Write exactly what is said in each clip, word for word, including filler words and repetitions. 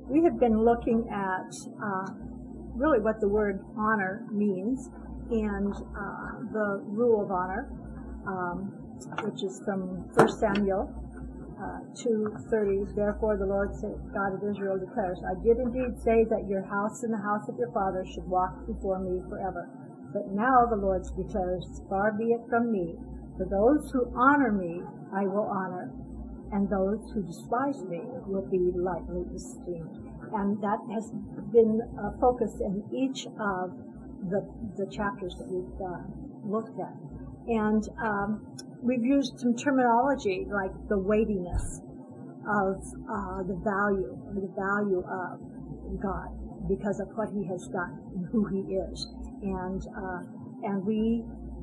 we have been looking at uh, really what the word honor means and uh, the rule of honor, um, which is from First Samuel uh, two thirty. Therefore the Lord God of Israel declares, I did indeed say that your house and the house of your father should walk before me forever. But now the Lord declares, far be it from me. For those who honor me, I will honor, and those who despise me will be lightly esteemed. And that has been a focus in each of the, the chapters that we've uh, looked at. And um, we've used some terminology like the weightiness of uh, the value, or the value of God because of what he has done and who he is. And, uh, and we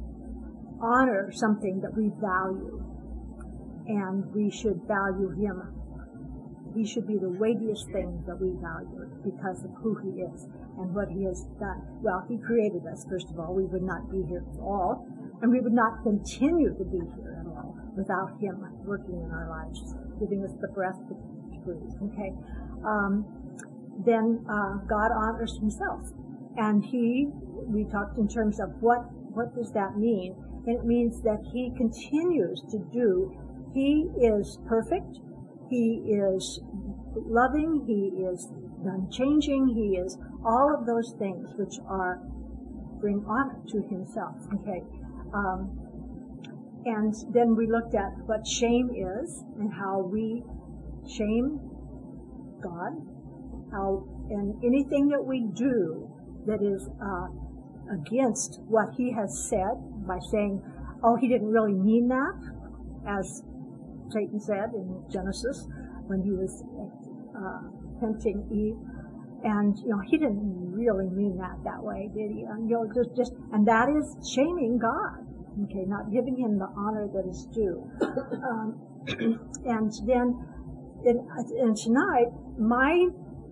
honor something that we value, and we should value him. He should be the weightiest thing that we value because of who he is and what he has done. Well, he created us, first of all. We would not be here at all, and we would not continue to be here at all without him working in our lives, giving us the breath to breathe, okay? Um, then uh, God honors himself, and he, we talked in terms of what, what does that mean? And it means that he continues to do. He is perfect. He is loving. He is unchanging. He is all of those things which are bring honor to himself. Okay, um, and then we looked at what shame is and how we shame God. How and anything that we do that is uh, against what he has said by saying, "Oh, he didn't really mean that," as Satan said in Genesis when he was uh, tempting Eve, and you know he didn't really mean that that way, did he? And, you know, just just and that is shaming God. Okay, not giving him the honor that is due. Um, and then, in, and tonight, my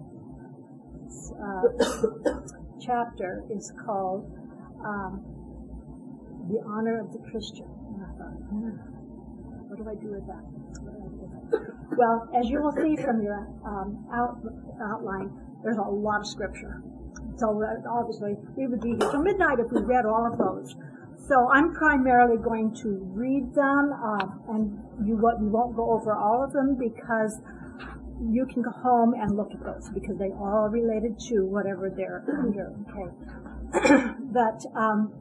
uh, chapter is called um, "The Honor of the Christian." And I thought, hmm, what do I do with that? What do I do with that? Well, as you will see from your um, out, outline, there's a lot of scripture. So uh, obviously, we would be here till midnight if we read all of those. So I'm primarily going to read them, uh, and you, you won't go over all of them because you can go home and look at those because they are related to whatever they're under. Okay, but um,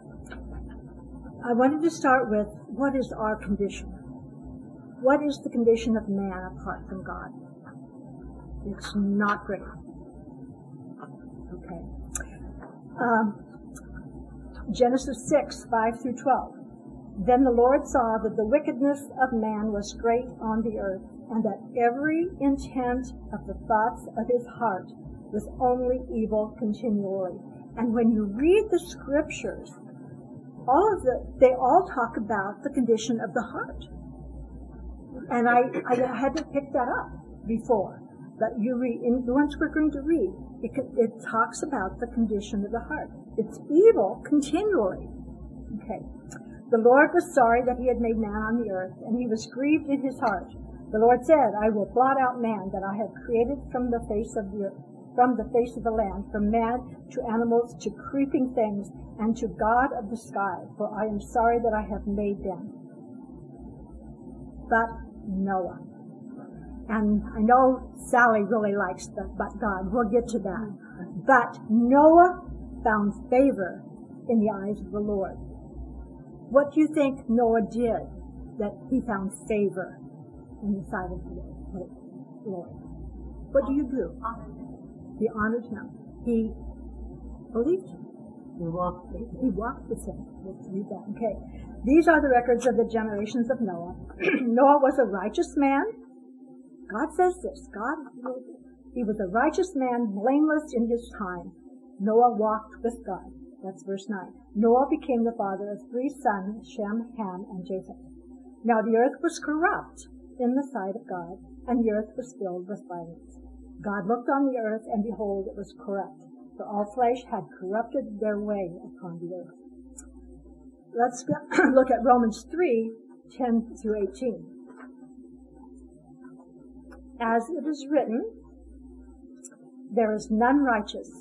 I wanted to start with what is our condition? What is the condition of man apart from God? It's not great. Okay. Um, Genesis six, five through twelve. Then the Lord saw that the wickedness of man was great on the earth, and that every intent of the thoughts of his heart was only evil continually. And when you read the scriptures, all of the, they all talk about the condition of the heart. And I, I hadn't picked that up before. But you read, in the ones we're going to read, it, it talks about the condition of the heart. It's evil continually. Okay. The Lord was sorry that he had made man on the earth, and he was grieved in his heart. The Lord said, I will blot out man that I have created from the face of the earth, from the face of the land, from man to animals to creeping things, and to God of the sky, for I am sorry that I have made them. But Noah. And I know Sally really likes the but God. We'll get to that. But Noah found favor in the eyes of the Lord. What do you think Noah did that he found favor in the sight of the Lord? What do you do? He honored him. He believed him. He walked with him. He walked with him. Let's read that. Okay. These are the records of the generations of Noah. Noah was a righteous man. God says this. God, he was a righteous man, blameless in his time. Noah walked with God. That's verse nine. Noah became the father of three sons, Shem, Ham, and Japheth. Now the earth was corrupt in the sight of God, and the earth was filled with violence. God looked on the earth, and behold, it was corrupt, for all flesh had corrupted their way upon the earth. Let's look at Romans three, ten through eighteen. As it is written, There is none righteous,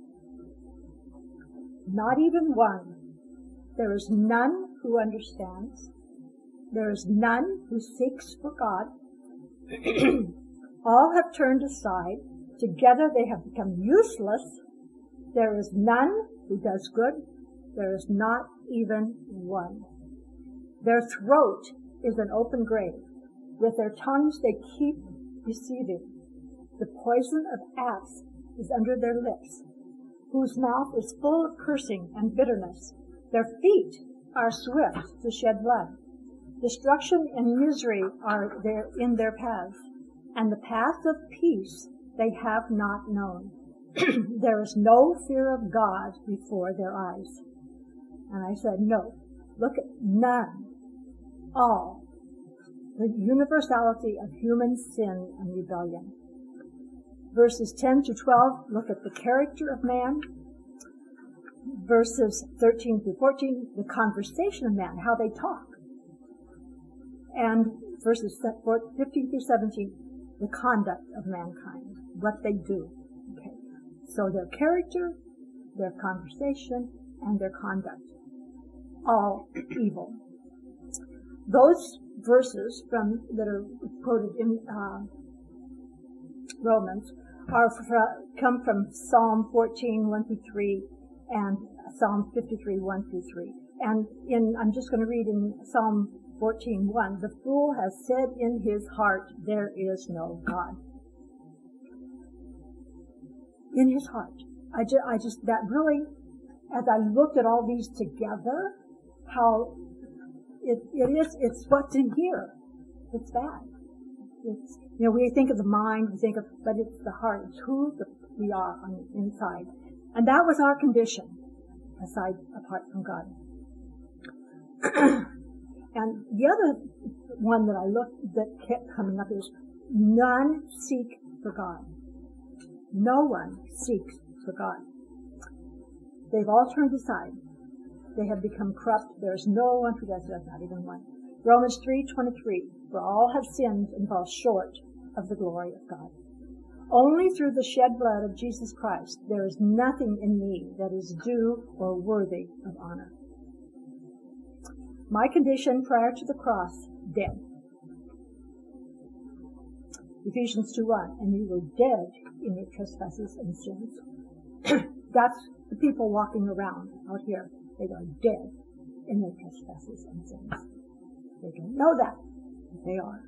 not even one. There is none who understands. There is none who seeks for God. All have turned aside. Together they have become useless. There is none who does good. There is not even one. Their throat is an open grave. With their tongues they keep deceiving. The poison of asps is under their lips, whose mouth is full of cursing and bitterness. Their feet are swift to shed blood. Destruction and misery are there in their paths, and the path of peace they have not known. There is no fear of God before their eyes. And I said, no, look at none, all, the universality of human sin and rebellion. Verses ten to twelve, look at the character of man. Verses thirteen through fourteen, the conversation of man, how they talk. And verses fifteen through seventeen, the conduct of mankind, what they do. Okay. So their character, their conversation, and their conduct, all evil. Those verses from that are quoted in uh, Romans are for, come from Psalm fourteen, one through three, and Psalm fifty-three, one through three. And in, I'm just going to read in Psalm fourteen, one, the fool has said in his heart, there is no God. In his heart. I just, I just, that really, as I looked at all these together, how it, it is, it's what's in here. It's bad. It's, you know, we think of the mind, we think of, but it's the heart. It's who the, we are on the inside. And that was our condition, aside, apart from God. And the other one that I looked, that kept coming up is, none seek for God. No one seeks for God. They've all turned aside. They have become corrupt. There is no one who does that, not even one. Romans three twenty-three, for all have sinned and fall short of the glory of God. Only through the shed blood of Jesus Christ, there is nothing in me that is due or worthy of honor. My condition prior to the cross, dead. Ephesians two one, and you were dead in your trespasses and sins. That's the people walking around out here. They are dead in their trespasses and sins. They don't know that, but they are.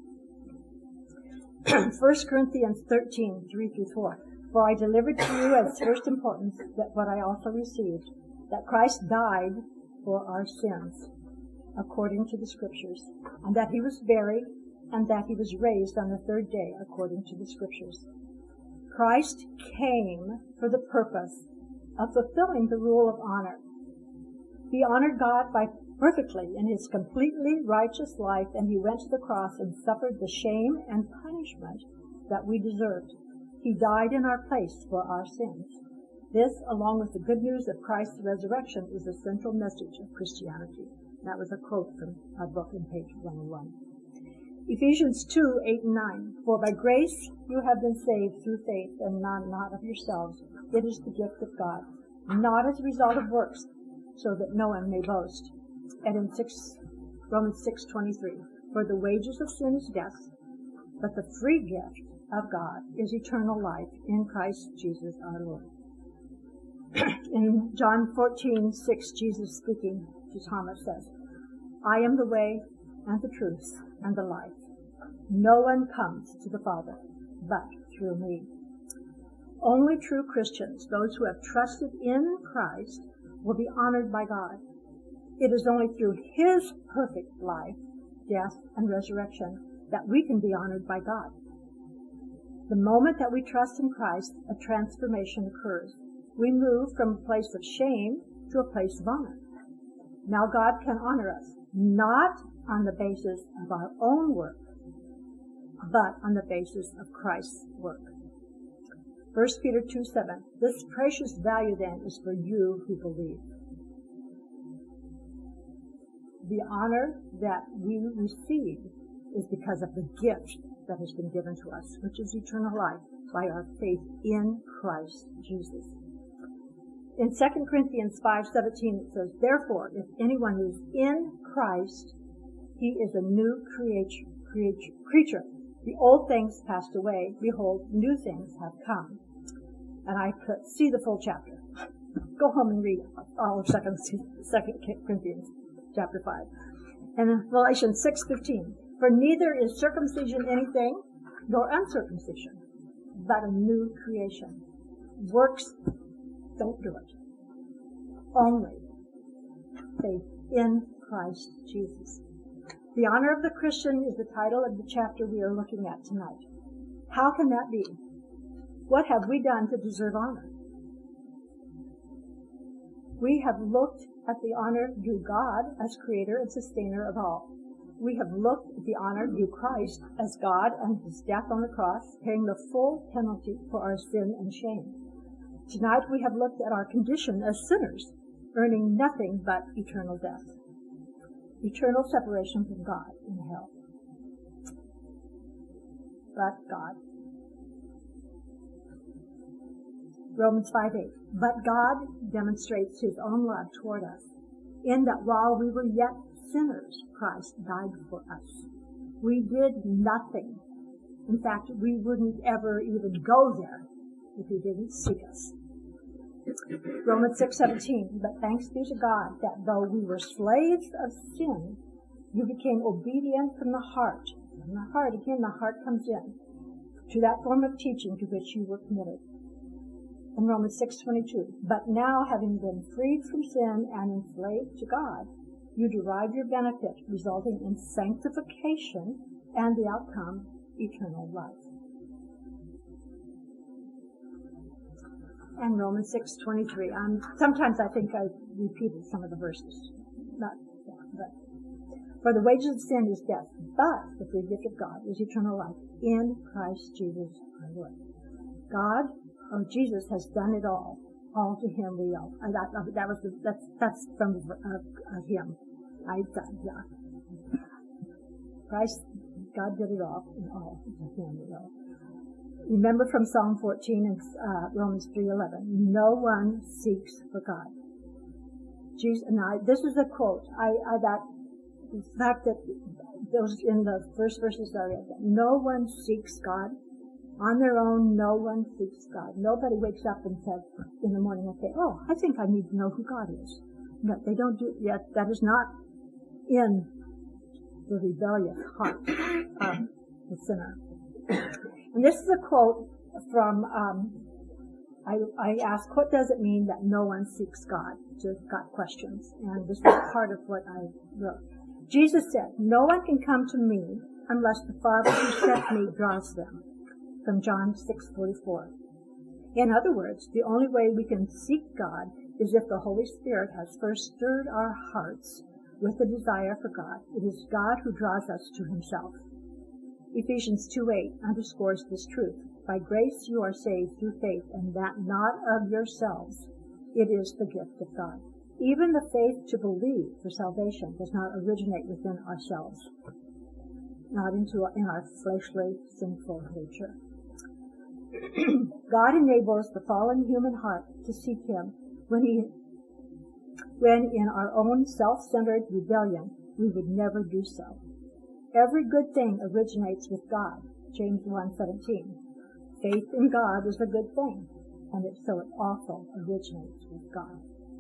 First Corinthians thirteen, three through four. For I delivered to you as first importance that what I also received, that Christ died for our sins, according to the Scriptures, and that he was buried, and that he was raised on the third day, according to the Scriptures. Christ came for the purpose of fulfilling the rule of honor. He honored God by perfectly in his completely righteous life, and he went to the cross and suffered the shame and punishment that we deserved. He died in our place for our sins. This, along with the good news of Christ's resurrection, is the central message of Christianity. That was a quote from our book in page one oh one. Ephesians two, eight and nine. For by grace you have been saved through faith, and not, not of yourselves. It is the gift of God, not as a result of works, so that no one may boast. And in six, Romans six twenty-three, for the wages of sin is death, but the free gift of God is eternal life in Christ Jesus our Lord. In John fourteen, six, Jesus speaking to Thomas says, I am the way and the truth and the life. No one comes to the Father but through me. Only true Christians, those who have trusted in Christ, will be honored by God. It is only through his perfect life, death, and resurrection that we can be honored by God. The moment that we trust in Christ, a transformation occurs. We move from a place of shame to a place of honor. Now God can honor us, not on the basis of our own work, but on the basis of Christ's work. First Peter two, seven, this precious value then is for you who believe. The honor that we receive is because of the gift that has been given to us, which is eternal life by our faith in Christ Jesus. In Second Corinthians five seventeen it says, therefore, if anyone is in Christ, he is a new creature. creature. The old things passed away. Behold, new things have come. And I could see the full chapter. Go home and read all of Second Corinthians chapter five. And in Galatians six fifteen, for neither is circumcision anything, nor uncircumcision, but a new creation. Works, don't do it. Only faith in Christ Jesus. The honor of the Christian is the title of the chapter we are looking at tonight. How can that be? What have we done to deserve honor? We have looked at the honor due God as creator and sustainer of all. We have looked at the honor due Christ as God and his death on the cross, paying the full penalty for our sin and shame. Tonight we have looked at our condition as sinners, earning nothing but eternal death. Eternal separation from God in hell. But God. Romans five eight. But God demonstrates his own love toward us, in that while we were yet sinners, Christ died for us. We did nothing. In fact, we wouldn't ever even go there if he didn't seek us. Romans six seventeen, but thanks be to God that though we were slaves of sin, you became obedient from the heart. From the heart, again, the heart comes in, to that form of teaching to which you were committed. In Romans six twenty-two, but now having been freed from sin and enslaved to God, you derive your benefit, resulting in sanctification and the outcome, eternal life. And Romans six twenty-three. Um, sometimes I think I repeated some of the verses. Not, but for the wages of sin is death, but the free gift of God is eternal life in Christ Jesus our Lord. God, or Jesus, has done it all. All to him we owe. Uh, that, uh, that was the, that's that's from uh, uh, him. I done, yeah. Christ, God did it all, and all to him we owe. Remember from Psalm fourteen and uh, Romans three eleven, no one seeks for God. Jesus, and I, this is a quote. I, I that the fact that those in the first verses that I read, no one seeks God on their own. No one seeks God. Nobody wakes up and says in the morning, "Okay, oh, I think I need to know who God is." No, they don't do yet. That is not in the rebellious heart of the sinner. And this is a quote from, um, I, I asked, what does it mean that no one seeks God? Just got questions. And this is part of what I wrote. Jesus said, no one can come to me unless the Father who sent me draws them. From John six forty-four. In other words, the only way we can seek God is if the Holy Spirit has first stirred our hearts with the desire for God. It is God who draws us to himself. Ephesians two eight underscores this truth. By grace you are saved through faith, and that not of yourselves. It is the gift of God. Even the faith to believe for salvation does not originate within ourselves, not into in our fleshly, sinful nature. God enables the fallen human heart to seek him when he, when in our own self-centered rebellion we would never do so. Every good thing originates with God, James one seventeen. Faith in God is a good thing, and it, so it also originates with God.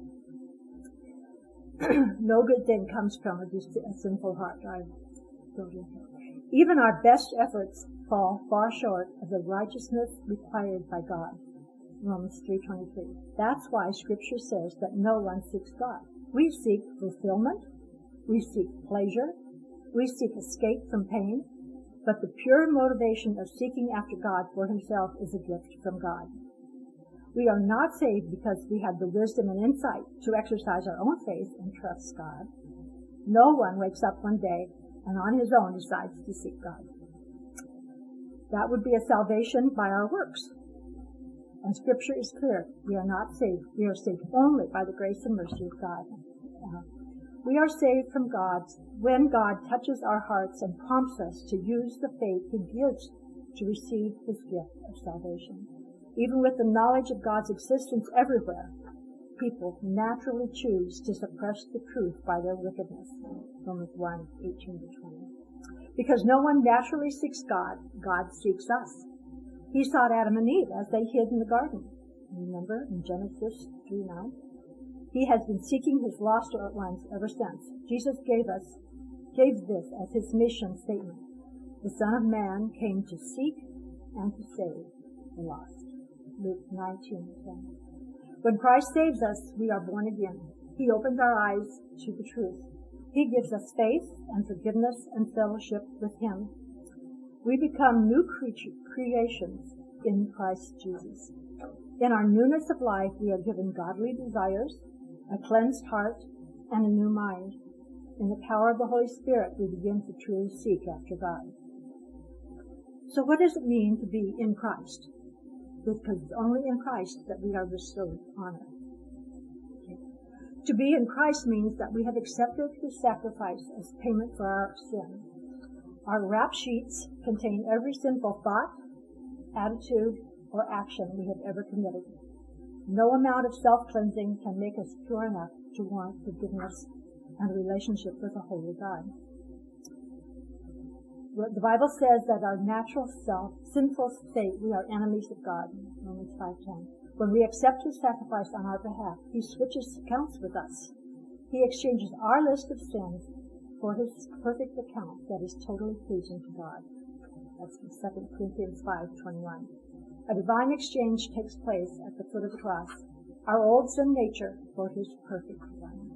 No good thing comes from a, a sinful heart. I told you. Even our best efforts fall far short of the righteousness required by God. Romans three twenty-three. That's why Scripture says that no one seeks God. We seek fulfillment. We seek pleasure. We seek escape from pain. But the pure motivation of seeking after God for himself is a gift from God. We are not saved because we have the wisdom and insight to exercise our own faith and trust God. No one wakes up one day and on his own decides to seek God. That would be a salvation by our works. And Scripture is clear. We are not saved. We are saved only by the grace and mercy of God. Uh, We are saved from God when God touches our hearts and prompts us to use the faith he gives to receive his gift of salvation. Even with the knowledge of God's existence everywhere, people naturally choose to suppress the truth by their wickedness. Romans one, eighteen to twenty. Because no one naturally seeks God, God seeks us. He sought Adam and Eve as they hid in the garden. Remember in Genesis three nine? He has been seeking his lost ones ever since. Jesus gave us, gave this as his mission statement. The Son of Man came to seek and to save the lost. Luke nineteen ten. When Christ saves us, we are born again. He opens our eyes to the truth. He gives us faith and forgiveness and fellowship with him. We become new creature, creations in Christ Jesus. In our newness of life, we are given godly desires, a cleansed heart, and a new mind. In the power of the Holy Spirit, we begin to truly seek after God. So what does it mean to be in Christ? Because it's only in Christ that we are bestowed honor. Okay. To be in Christ means that we have accepted his sacrifice as payment for our sin. Our rap sheets contain every sinful thought, attitude, or action we have ever committed. No amount of self-cleansing can make us pure enough to warrant forgiveness and a relationship with a holy God. The Bible says that our natural self, sinful state, we are enemies of God, Romans five ten. When we accept his sacrifice on our behalf, he switches accounts with us. He exchanges our list of sins for his perfect account that is totally pleasing to God. That's in Second Corinthians five twenty-one. A divine exchange takes place at the foot of the cross. Our old sin nature for his perfect one.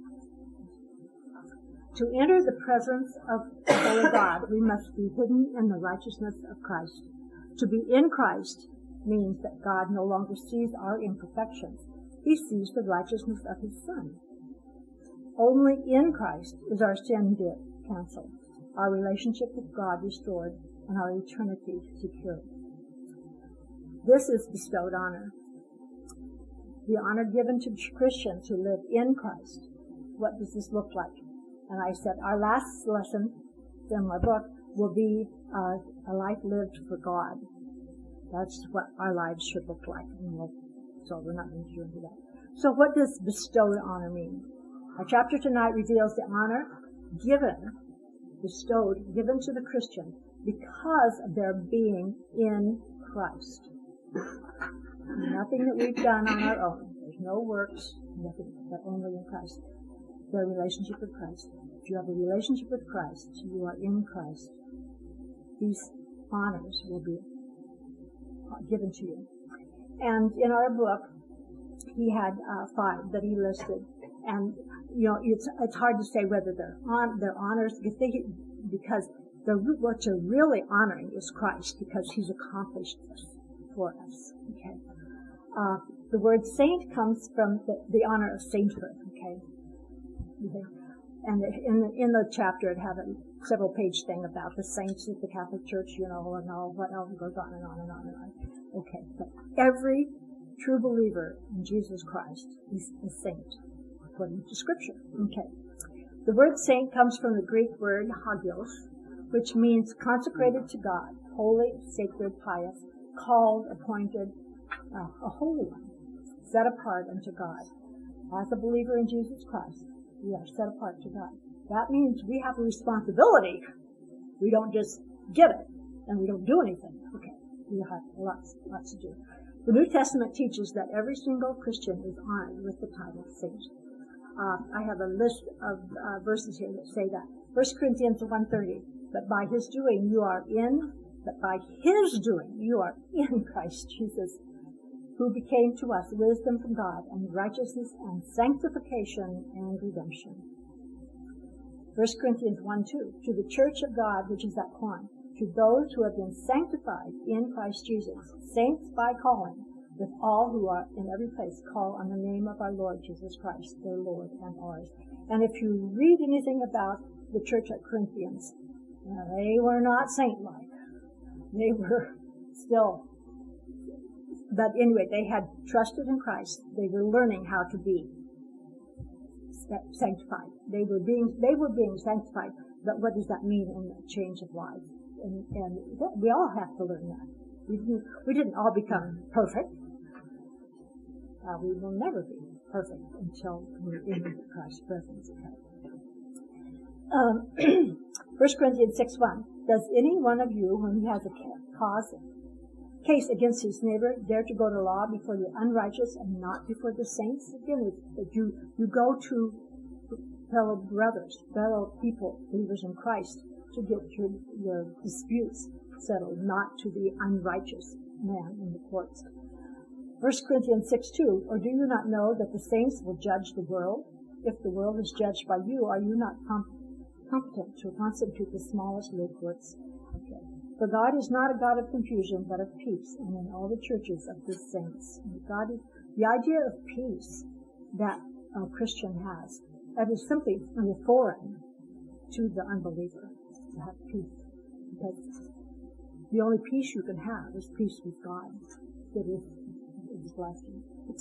To enter the presence of the holy God, we must be hidden in the righteousness of Christ. To be in Christ means that God no longer sees our imperfections. He sees the righteousness of his Son. Only in Christ is our sin debt canceled, our relationship with God restored, and our eternity secured. This is bestowed honor. The honor given to Christians who live in Christ. What does this look like? And I said our last lesson in my book will be uh, a life lived for God. That's what our lives should look like. And we'll, so we're not going to go into that. So what does bestowed honor mean? Our chapter tonight reveals the honor given, bestowed, given to the Christian because of their being in Christ. Nothing that we've done on our own. There's no works, nothing, but only in Christ. Their relationship with Christ. If you have a relationship with Christ, you are in Christ. These honors will be given to you. And in our book, he had uh, five that he listed. And, you know, it's it's hard to say whether they're on they're honors because they because the what you're really honoring is Christ because he's accomplished this for us. Okay. Uh, the word saint comes from the, the honor of sainthood. Okay. Okay. And in the, in the chapter, it had a several page thing about the saints of the Catholic Church, you know, and all what else goes on and on and on and on. Okay. But every true believer in Jesus Christ is a saint, according to Scripture. Okay. The word saint comes from the Greek word hagios, which means consecrated to God, holy, sacred, pious, called, appointed, uh, a holy one, set apart unto God. As a believer in Jesus Christ, we are set apart to God. That means we have a responsibility. We don't just get it, and we don't do anything. Okay, we have lots, lots to do. The New Testament teaches that every single Christian is honored with the title saint. Uh, I have a list of uh, verses here that say that. First Corinthians one thirty, but by his doing you are in, but by his doing you are in Christ Jesus, who became to us wisdom from God and righteousness and sanctification and redemption. First Corinthians one two, to the church of God which is at Corinth, to those who have been sanctified in Christ Jesus, saints by calling, with all who are in every place call on the name of our Lord Jesus Christ, their Lord and ours. And if you read anything about the church at Corinthians, uh, they were not saint-like. They were still, but anyway, they had trusted in Christ. They were learning how to be sanctified. They were being, they were being sanctified. But what does that mean in the change of life? And, and that, we all have to learn that. We didn't, we didn't all become perfect. Uh, we will never be perfect until we're in Christ's presence. Um, First Corinthians six one. Does any one of you, when he has a cause, case against his neighbor, dare to go to law before the unrighteous and not before the saints? Again, it's that you, you go to fellow brothers, fellow people, believers in Christ, to get your, your disputes settled, not to the unrighteous man in the courts. First Corinthians six two, or do you not know that the saints will judge the world? If the world is judged by you, are you not competent to constitute the smallest low courts? Okay. For God is not a God of confusion, but of peace, and in all the churches of the saints. And God is, the idea of peace that a Christian has, that is simply foreign to the unbeliever, to have peace. Because the only peace you can have is peace with God. That is, is blessing.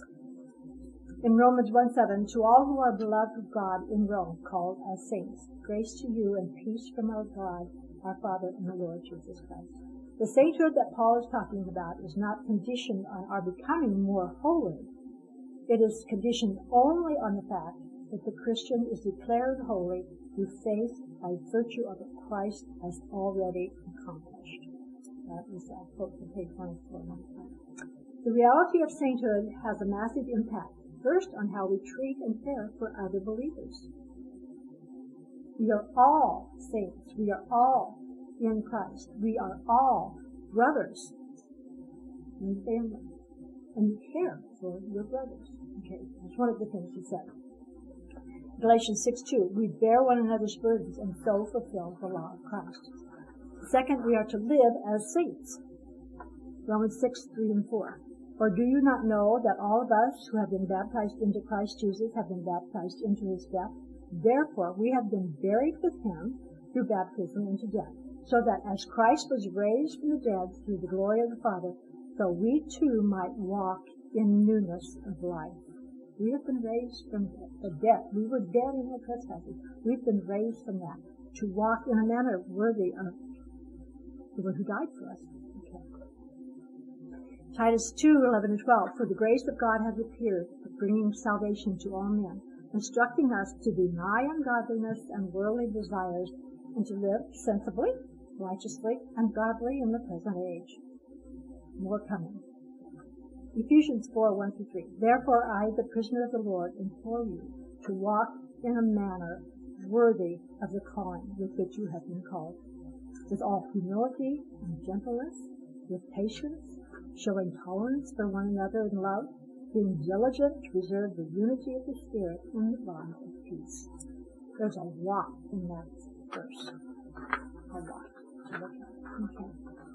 In Romans one seven, to all who are beloved of God in Rome, called as saints, grace to you and peace from our God, our Father, and the Lord Jesus Christ. The sainthood that Paul is talking about is not conditioned on our becoming more holy. It is conditioned only on the fact that the Christian is declared holy through faith by virtue of what Christ has already accomplished. That is a quote from page twenty-four. The reality of sainthood has a massive impact, first on how we treat and care for other believers. We are all saints. We are all in Christ. We are all brothers in the family. And you care for your brothers. Okay, that's one of the things he said. Galatians six two, we bear one another's burdens and so fulfill the law of Christ. Second, we are to live as saints. Romans six three and four. Or do you not know that all of us who have been baptized into Christ Jesus have been baptized into his death? Therefore, we have been buried with him through baptism into death, so that as Christ was raised from the dead through the glory of the Father, so we too might walk in newness of life. We have been raised from the dead. We were dead in our trespasses. We've been raised from that to walk in a manner worthy of the one who died for us. Okay. Titus two eleven and twelve. For the grace of God has appeared, bringing salvation to all men, instructing us to deny ungodliness and worldly desires, and to live sensibly, righteously, and godly in the present age. More coming. Ephesians four one through three. Therefore I, the prisoner of the Lord, implore you to walk in a manner worthy of the calling with which you have been called, with all humility and gentleness, with patience, showing tolerance for one another in love, being diligent to preserve the unity of the Spirit in the bond of peace. There's a lot in that verse. A lot to look at. Okay.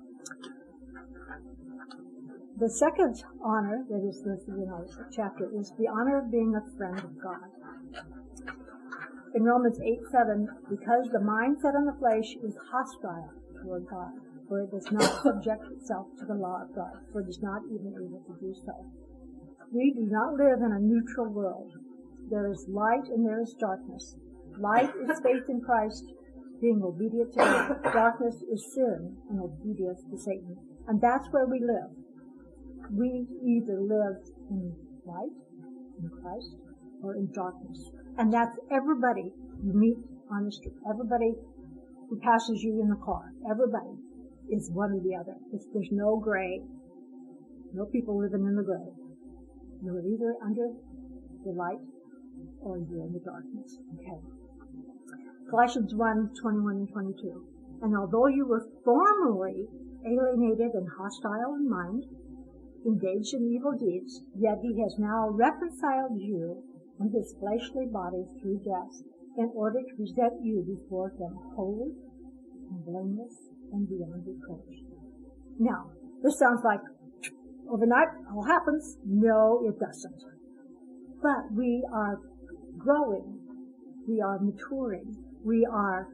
The second honor that is listed in our chapter is the honor of being a friend of God. In Romans eight seven, because the mindset on the flesh is hostile toward God, for it does not subject itself to the law of God, for it is not even able to do so. We do not live in a neutral world. There is light and there is darkness. Light is faith in Christ, being obedient to God. Darkness is sin and obedience to Satan. And that's where we live. We either live in light, in Christ, or in darkness. And that's everybody you meet on the street. Everybody who passes you in the car. Everybody is one or the other. It's, there's no gray. No people living in the gray. You're either under the light or you're in the darkness. Okay. Colossians one twenty-one and twenty-two. And although you were formerly alienated and hostile in mind, engaged in evil deeds, yet he has now reconciled you in his fleshly body through death, in order to present you before him holy and blameless and beyond reproach. Now, this sounds like overnight all happens. No, it doesn't. But we are growing. We are maturing. We are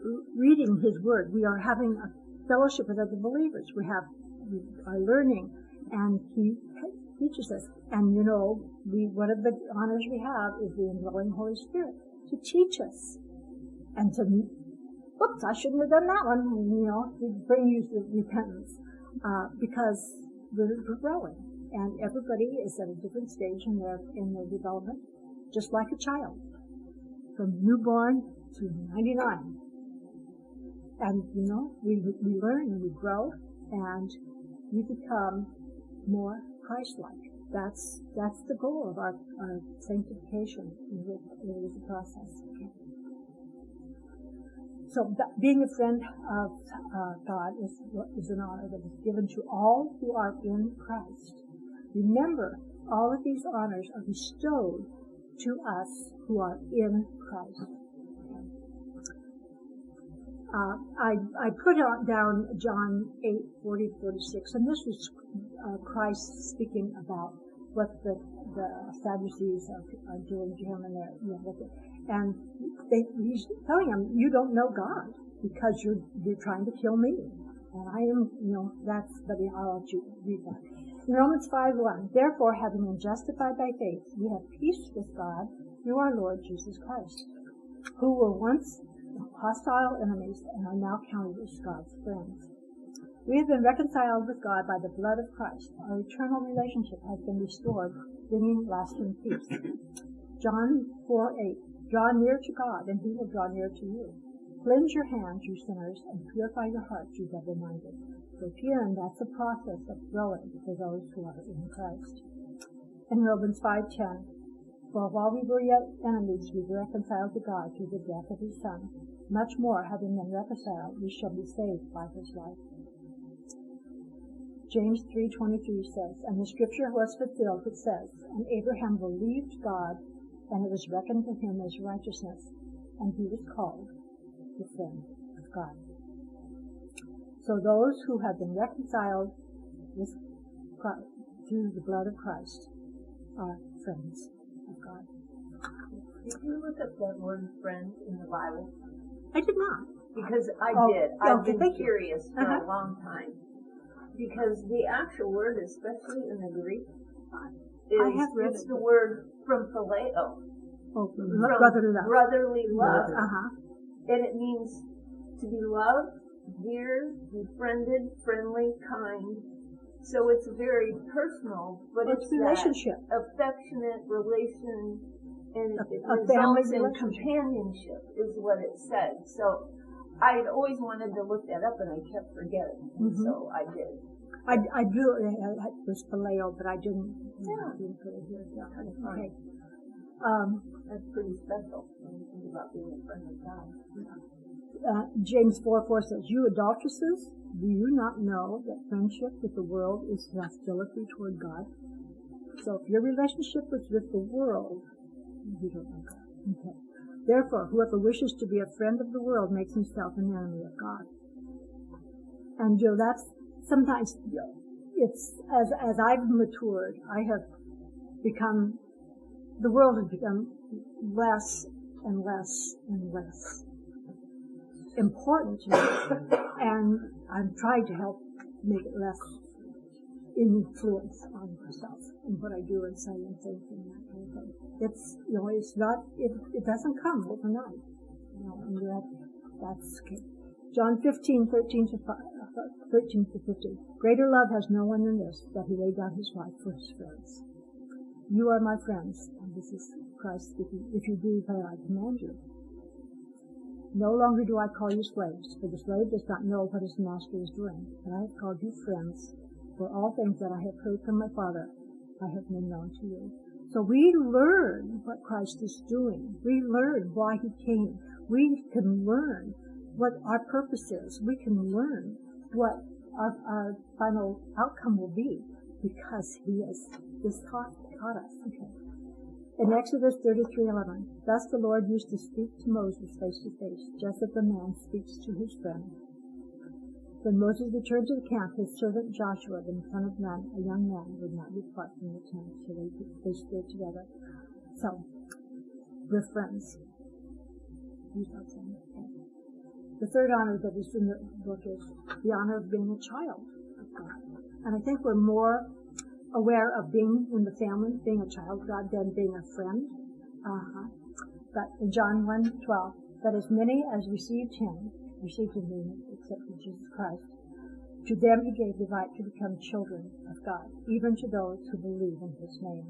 reading his word. We are having a fellowship with other believers. We have, we are learning And he teaches us. And you know, we, one of the honors we have is the indwelling Holy Spirit to teach us. And to, whoops, I shouldn't have done that one, you know, to bring you to repentance. Uh, because we're, we're growing. And everybody is at a different stage in their, in their development, just like a child. From newborn to ninety-nine. And, you know, we, we learn and we grow and we become more Christ-like. That's, that's the goal of our, our sanctification. It is a process. Okay. So that, being a friend of uh, God is, is an honor that is given to all who are in Christ. Remember, all of these honors are bestowed to us who are in Christ. Uh, I, I put out, down John eight, forty, forty-six, and this is uh, Christ speaking about what the, the Sadducees are, are doing to him, and they're, you know, and they, he's telling them, you don't know God because you're, you're trying to kill me. And I am, you know, that's, but I'll let you read that. In Romans five, one, therefore, having been justified by faith, we have peace with God through our Lord Jesus Christ, who were once hostile enemies and are now counted as God's friends. We have been reconciled with God by the blood of Christ. Our eternal relationship has been restored, bringing lasting peace. John four, eight, draw near to God, and he will draw near to you. Cleanse your hands, you sinners, and purify your hearts, you double-minded. So again, that's a process of growing for those who are in Christ. In Romans five, ten, for while we were yet enemies, we were reconciled to God through the death of his Son. Much more, having been reconciled, we shall be saved by his life. James three twenty-three says, and the scripture was fulfilled, it says, and Abraham believed God, and it was reckoned to him as righteousness, and he was called the friend of God. So those who have been reconciled with Christ, through the blood of Christ are friends of God. Did you look up that word friend in the Bible? I did not. Because I oh, did. I've okay, been curious you. for uh-huh. a long time. Because the actual word, especially in the Greek, is I have read it's it. the word from phileo. Oh, from brotherly love. Brotherly love. Uh-huh. And it means to be loved, dear, befriended, friendly, kind. So it's very personal, but it's, it's relationship. That affectionate relation, and a, it a results in companionship, is what it said. So I'd always wanted to look that up, and I kept forgetting, and mm-hmm. so I did. I, I drew it, it was phileo, but I didn't, yeah. I didn't put it here. Yeah. Okay. Um, That's pretty special when you think about being a friend of God. Uh, James four four says, you adulteresses, do you not know that friendship with the world is hostility toward God? So if your relationship is with the world, you don't know God. Okay. Therefore, whoever wishes to be a friend of the world makes himself an enemy of God. And, you know, that's sometimes, it's, as, as I've matured, I have become, the world has become less and less and less important to me, and I'm trying to help make it less influence on myself in what I do and say and think and that kind of thing. It's, you know, it's not, it, it doesn't come overnight. You know, and that, that's okay. John fifteen, thirteen to fifteen. Greater love has no one than this, that he laid down his life for his friends. You are my friends, and this is Christ speaking, if you do what I command you. No longer do I call you slaves, for the slave does not know what his master is doing, but I have called you friends, for all things that I have heard from my Father I have made known to you. So we learn what Christ is doing. We learn why he came. We can learn what our purpose is. We can learn what our, our final outcome will be, because he has this taught, taught us. Okay. In Exodus thirty-three eleven, thus the Lord used to speak to Moses face to face, just as a man speaks to his friend. When Moses returned to the camp, his servant Joshua, the son of Nun, a young man, would not depart from the tent, so they, they stayed together. So, we're friends. The third honor that is in the book is the honor of being a child of God. And I think we're more aware of being in the family, being a child of God, than being a friend. Uh-huh. But in John one twelve, that as many as received him, received him, meaning accepted Jesus Christ, to them he gave the right to become children of God, even to those who believe in his name.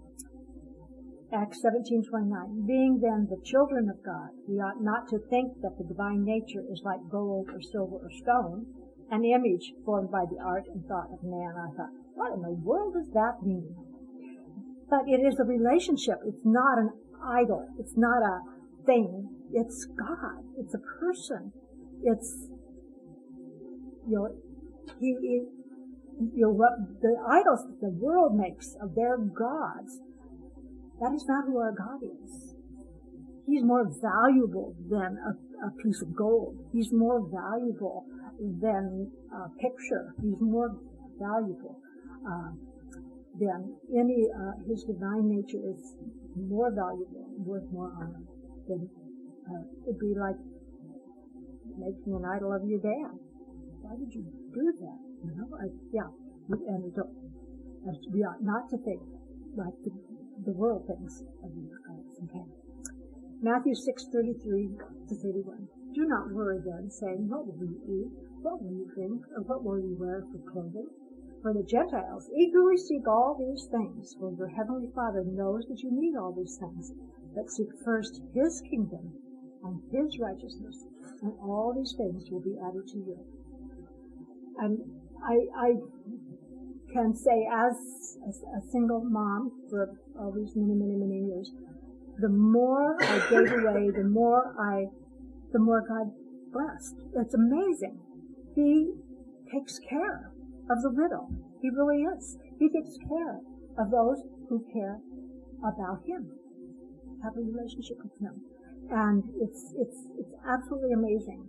Acts seventeen twenty-nine, being then the children of God, we ought not to think that the divine nature is like gold or silver or stone, an image formed by the art and thought of man. I thought, what in the world does that mean? But it is a relationship. It's not an idol. It's not a thing. It's God. It's a person. It's, you know, he, he you know, what the idols that the world makes of their gods, that is not who our God is. He's more valuable than a, a piece of gold. He's more valuable than a picture. He's more valuable uh, than any, uh, his divine nature is more valuable, worth more honor than, uh, it'd be like making an idol of your dad. Why did you do that? You know, I, yeah, and we don't, we ought not to think like the, the world thinks of these gods. Okay. Matthew six thirty-three to thirty-one. Do not worry then, saying, what will you eat? What will you drink? Or what will you wear for clothing? For the Gentiles eagerly seek all these things, for your heavenly Father knows that you need all these things. But seek first his kingdom and his righteousness, and all these things will be added to you. And I, I can say, as a, a single mom for all these many, many, many years, the more I gave away, the more I, the more God blessed. It's amazing. He takes care of the widow. He really is. He takes care of those who care about him, have a relationship with him. And it's, it's, it's absolutely amazing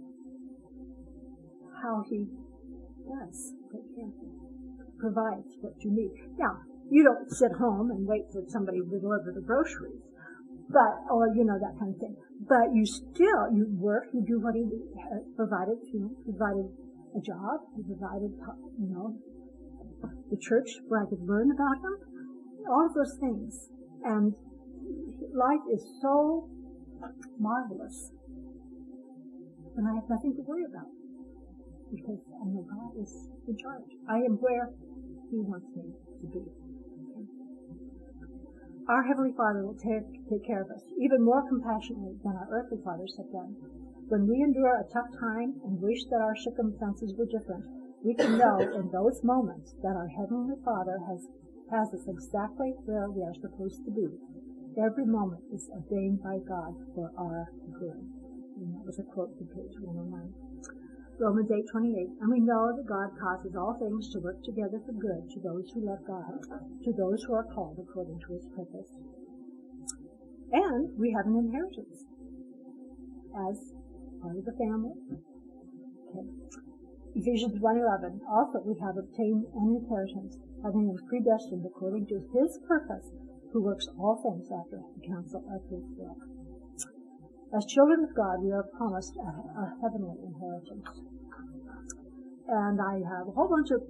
how he does take care of you, provides what you need. Now, you don't sit home and wait for somebody to deliver the groceries, but, or, you know, that kind of thing. But you still, you work, you do what he has provided, you know, provided a job, he provided, you know, the church where I could learn about him, all of those things. And life is so marvelous, and I have nothing to worry about, because I know God is in charge. I am where he wants me to be. Our Heavenly Father will take, take care of us, even more compassionately than our earthly fathers have done. When we endure a tough time and wish that our circumstances were different, we can know in those moments that our Heavenly Father has, has us exactly where we are supposed to be. Every moment is ordained by God for our good. And that was a quote from page one oh nine. Romans eight twenty-eight. And we know that God causes all things to work together for good to those who love God, to those who are called according to his purpose. And we have an inheritance as part of the family. Okay. Ephesians one eleven. Also we have obtained an inheritance, having been predestined according to his purpose, who works all things after the counsel of his will. As children of God, we are promised a, a heavenly inheritance. And I have a whole bunch of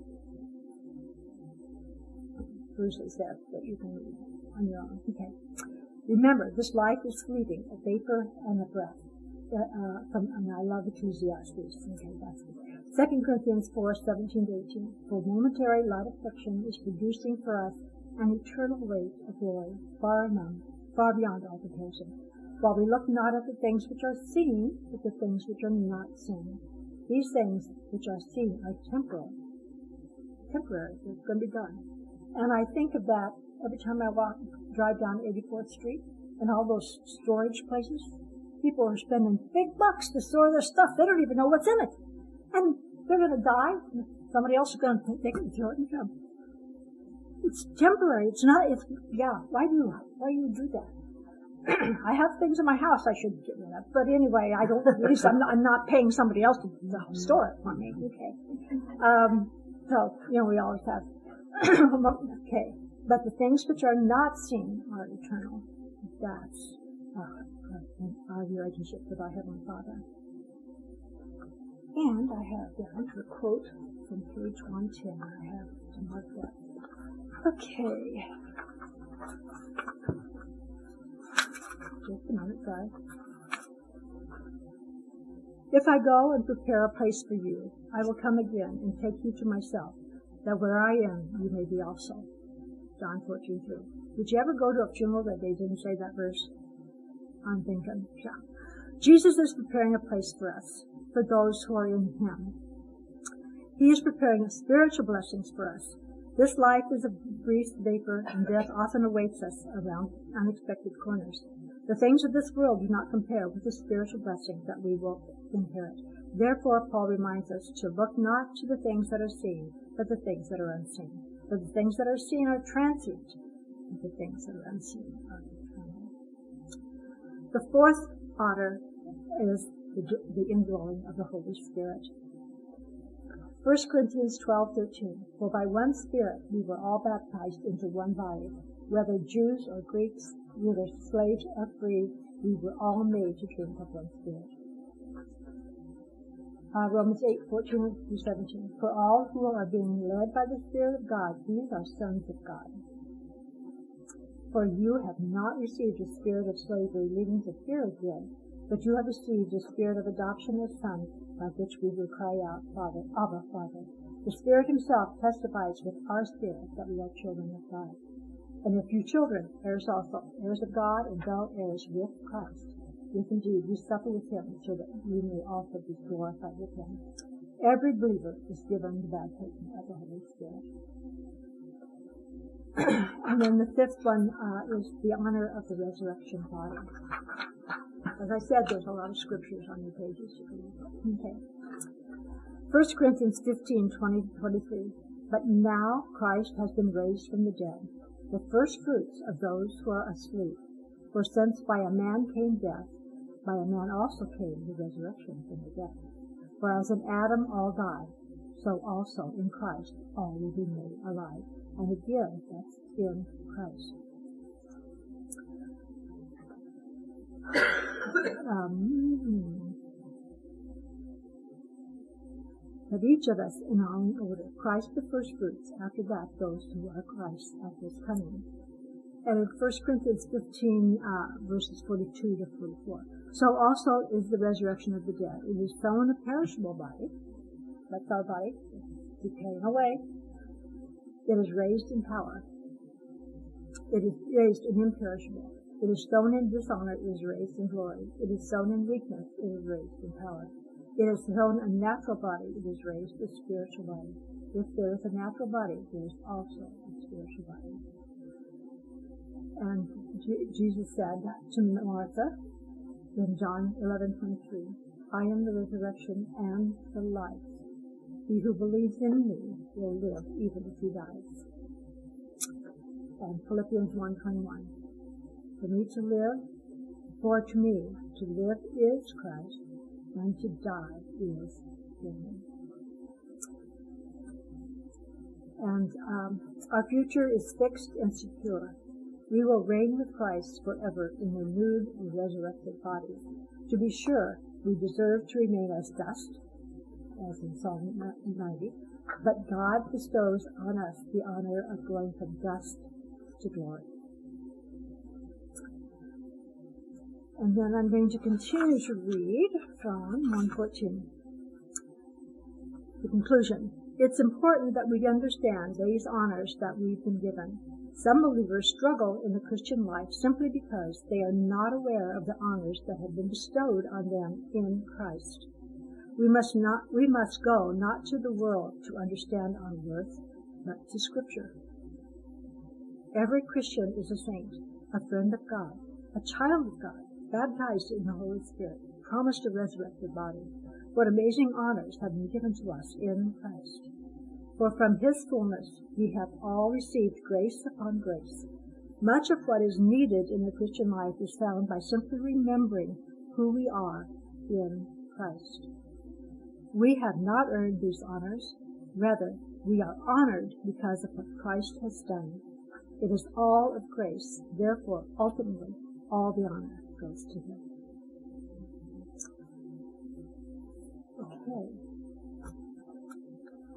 verses there that you can read on your own. Okay. Remember, this life is fleeting, a vapor and a breath. Uh, uh, from, and I love Ecclesiastes. Okay, that's good. Second Corinthians four seventeen to eighteen. For momentary light affliction is producing for us an eternal weight of glory, far none, far beyond all comparison. While we look not at the things which are seen, but the things which are not seen. These things which are seen are temporal. Temporary. They're going to be done. And I think of that every time I walk, drive down eighty-fourth Street and all those storage places. People are spending big bucks to store their stuff. They don't even know what's in it. And they're going to die. Somebody else is going to take it and throw it in them. It's temporary. It's not, it's, yeah, why do you, why do you do that? I have things in my house I should get rid of. But anyway, I don't, at least I'm not, I'm not paying somebody else to, to store it for me. Okay. Um, so, you know, we always have. Okay. But the things which are not seen are eternal. That's uh, our relationship with our Heavenly Father. And I have down a quote from page one ten. I have to mark that. Okay. Just a minute, sorry. If I go and prepare a place for you, I will come again and take you to myself, that where I am, you may be also. John fourteen three. Did you ever go to a funeral that they didn't say that verse? I'm thinking, yeah. Jesus is preparing a place for us, for those who are in Him. He is preparing spiritual blessings for us. This life is a brief vapor, and death often awaits us around unexpected corners. The things of this world do not compare with the spiritual blessings that we will inherit. Therefore, Paul reminds us to look not to the things that are seen, but the things that are unseen. For the things that are seen are transient, and the things that are unseen are eternal. The fourth honor is the, the indwelling of the Holy Spirit. First Corinthians twelve thirteen. For by one Spirit we were all baptized into one body, whether Jews or Greeks, whether slaves or free, we were all made to drink of one Spirit. Uh, Romans eight fourteen through seventeen. For all who are being led by the Spirit of God, these are sons of God. For you have not received a spirit of slavery leading to fear again, but you have received a spirit of adoption as sons, by which we will cry out, Father, Abba, Father. The Spirit Himself testifies with our spirit that we are children of God. And if you children, heirs also, heirs of God and fellow heirs with Christ, if indeed we suffer with Him, so that we may also be glorified with Him. Every believer is given the baptism of the Holy Spirit. And then the fifth one uh, is the honor of the resurrection body. As I said, there's a lot of scriptures on your pages. Okay. First Corinthians fifteen twenty to twenty-three. But now Christ has been raised from the dead, the first fruits of those who are asleep. For since by a man came death, by a man also came the resurrection from the dead. For as in Adam all die, so also in Christ all will be made alive. And again, that's in Christ. um, but each of us in our own order. Christ the first fruits, after that those who are Christ at His coming. And in First Corinthians fifteen, uh, verses forty-two to forty-four. So also is the resurrection of the dead. It is sown a perishable body. That's our body. It's decaying away. It is raised in power. It is raised in imperishable. It is sown in dishonor. It is raised in glory. It is sown in weakness. It is raised in power. It is sown a natural body. It is raised a spiritual body. If there is a natural body, there is also a spiritual body. And G- Jesus said to Martha in John eleven twenty-three, I am the resurrection and the life. He who believes in me will live even if he dies. And Philippians one twenty-one. For me to live, for to me to live is Christ, and to die is gain. And um, our future is fixed and secure. We will reign with Christ forever in renewed and resurrected bodies. To be sure, we deserve to remain as dust, as in Psalm ninety, but God bestows on us the honor of going from dust to glory. And then I'm going to continue to read from one fourteen. The conclusion. It's important that we understand these honors that we've been given. Some believers struggle in the Christian life simply because they are not aware of the honors that have been bestowed on them in Christ. We must not, we must go not to the world to understand our worth, but to Scripture. Every Christian is a saint, a friend of God, a child of God, baptized in the Holy Spirit, promised a resurrected body. What amazing honors have been given to us in Christ. For from His fullness we have all received grace upon grace. Much of what is needed in the Christian life is found by simply remembering who we are in Christ. We have not earned these honors. Rather, we are honored because of what Christ has done. It is all of grace. Therefore, ultimately, all the honor goes to Him. Okay.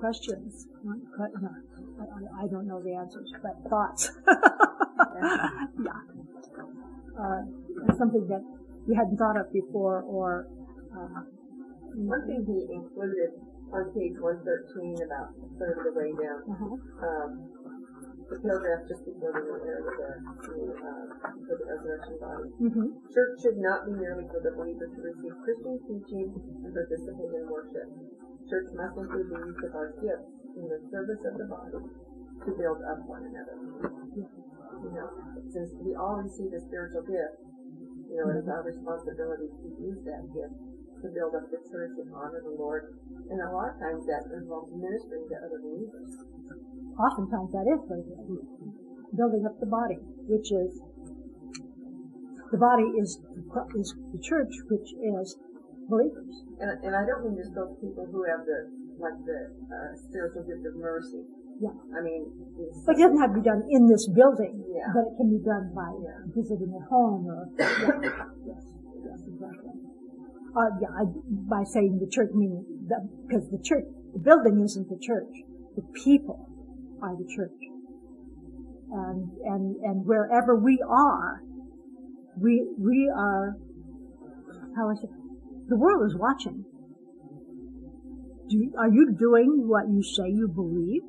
questions? No, I, I don't know the answers, but thoughts. Yeah. Uh, something that we hadn't thought of before, or uh, one thing he included on page one thirteen, about a third of the way down, uh-huh. um, the paragraph just before the new area there, to, uh, for the resurrection body. Mm-hmm. Church should not be merely for the believer to receive Christian teaching and participate in worship. Church must include the use of our gifts in the service of the body to build up one another. You know, since we all receive a spiritual gift, you know, it is our responsibility to use that gift to build up the church and honor the Lord. And a lot of times that involves ministering to other believers. Oftentimes that is what it is. Building up the body, which is, the body is, is the church, which is believers. And, and I don't mean just those people who have the, like the uh, spiritual gift of mercy. Yeah. I mean, but it doesn't have to be done in this building, yeah. but it can be done by yeah. visiting at home or, yeah. Yes, yes, exactly. Uh, yeah, I, by saying the church, meaning the, because the church, the building isn't the church. The people are the church. And, and, and wherever we are, we, we are, how I say, the world is watching. Do you, are you doing what you say you believe?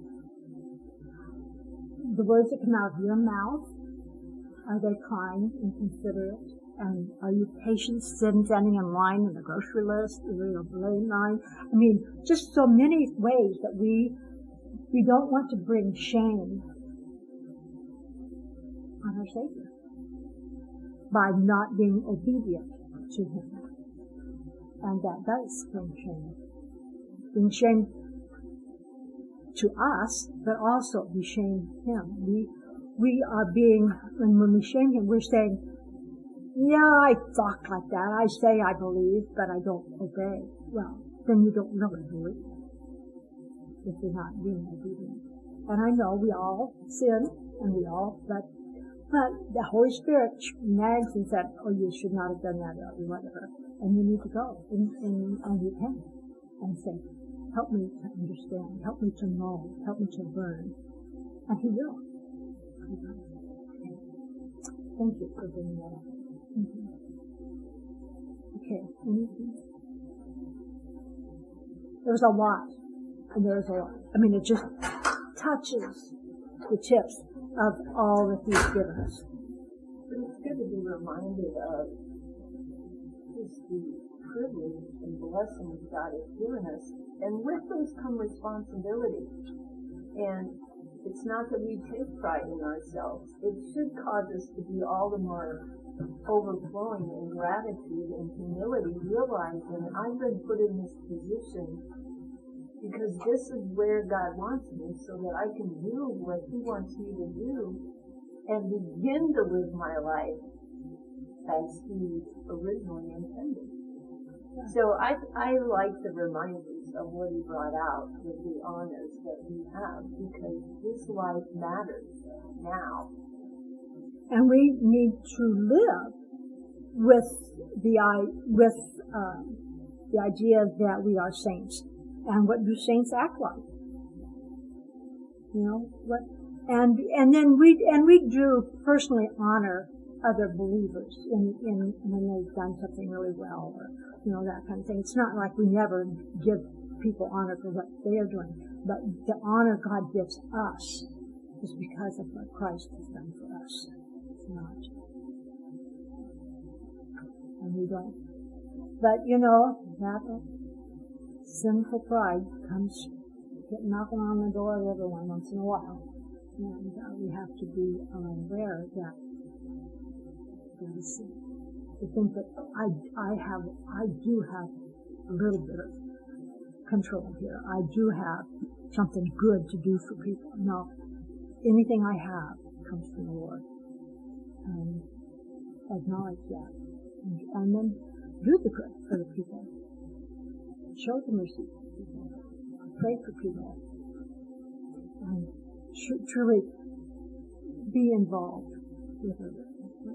The words that come out of your mouth, are they kind and considerate? And are you patient, standing in line in the grocery list, or the lane line? I mean, just so many ways that we we don't want to bring shame on our Savior by not being obedient to Him. And that does bring shame. Bring shame to us, but also we shame Him. We we are being, and when we shame Him, we're saying, yeah, I talk like that. I say I believe, but I don't obey. Well, then you don't really believe if you're not being obedient. And I know we all sin, and we all, but but the Holy Spirit nags and said, oh, you should not have done that, or whatever. And you need to go and, and, and repent and say, help me to understand, help me to know, help me to learn. And He will. Thank you for bringing that up. Mm-hmm. Okay, anything? There's a lot, and there's a lot. I mean, it just touches the tips of all that He's given us. But it's good to be reminded of just the privilege and blessings God has given us. And with those come responsibility. And it's not that we take pride in ourselves. It should cause us to be all the more overflowing in gratitude and humility, realizing I've been put in this position because this is where God wants me, so that I can do what He wants me to do and begin to live my life as He originally intended. So I I like the reminders of what He brought out with the honors that we have, because this life matters now. And we need to live with the with uh, the idea that we are saints, and what do saints act like? You know what? And and then we and we do personally honor other believers in in when they've done something really well, or you know that kind of thing. It's not like we never give people honor for what they are doing, but the honor God gives us is because of what Christ has done for us. It's not. And we don't. But, you know, that sinful pride comes get knocking on the door of everyone once in a while. And uh, we have to be aware that that is, to think that I, I have, I do have a little bit of control here. I do have something good to do for people. No, anything I have comes from the Lord. And acknowledge that. And, and then do the good for the people. Show the mercy to people. Pray for people. And tr- truly be involved with others.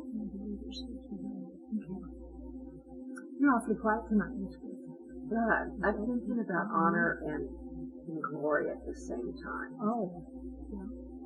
Okay. You're awfully quiet tonight, Miss Grace. God, I'm thinking about honor and and glory at the same time. Oh, yeah.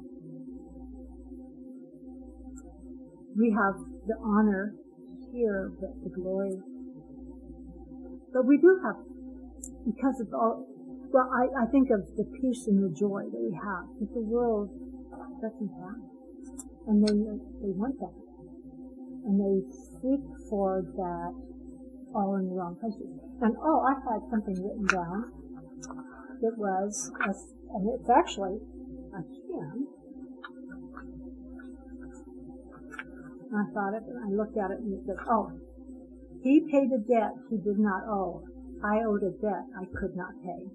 We have the honor here, but the glory. But we do have, because of all, well, I, I think of the peace and the joy that we have that the world doesn't have. And they, they want that. And they seek for that all in the wrong places. And oh, I had something written down. It was, a, and it's actually a hymn. I thought it, and I looked at it, and it said, oh, he paid a debt he did not owe. I owed a debt I could not pay.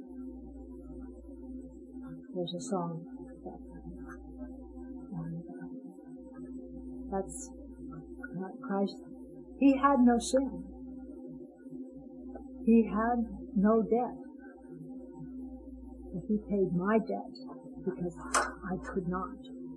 There's a song about that. And uh, that's uh, Christ. He had no sin. He had no debt. But he paid my debt because I could not.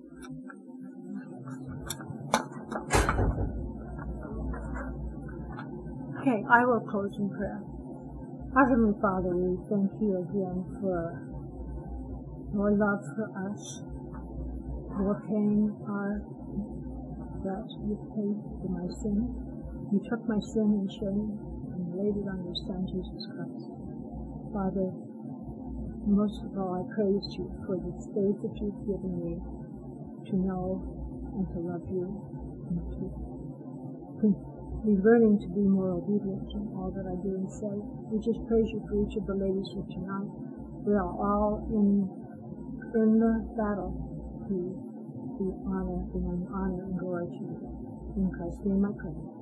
Okay, I will close in prayer. Our Heavenly Father, we thank you again for your love for us, for paying our debt. You paid for my sin. You took my sin and shame and laid it on your Son, Jesus Christ. Father, most of all, I praise you for this faith that you've given me to know and to love you and to be learning to be more obedient in all that I do and say. We just praise you for each of the ladies here tonight. We are all in in the battle to be honor, bring honor and glory to you. In Christ's name I pray.